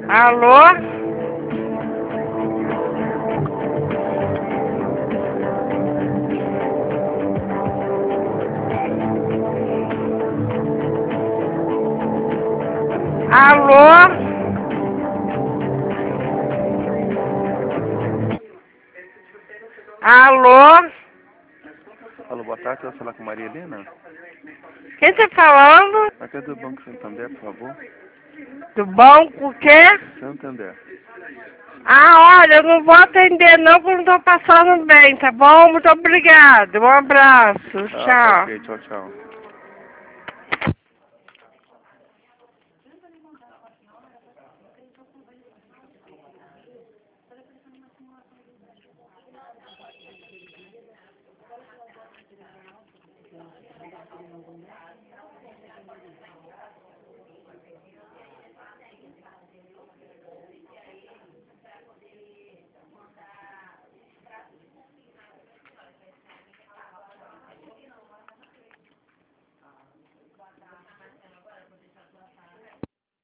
Alô? Alô? Alô? Alô, boa tarde, eu vou falar com Maria Helena. Quem tá falando? Aqui é do Banco Santander, por favor. Do banco o quê? Santander. Ah, olha, eu não vou atender não, porque eu não tô passando bem, tá bom? Muito obrigado. Um abraço. Ah, tá Tchau. ok, tchau, tchau.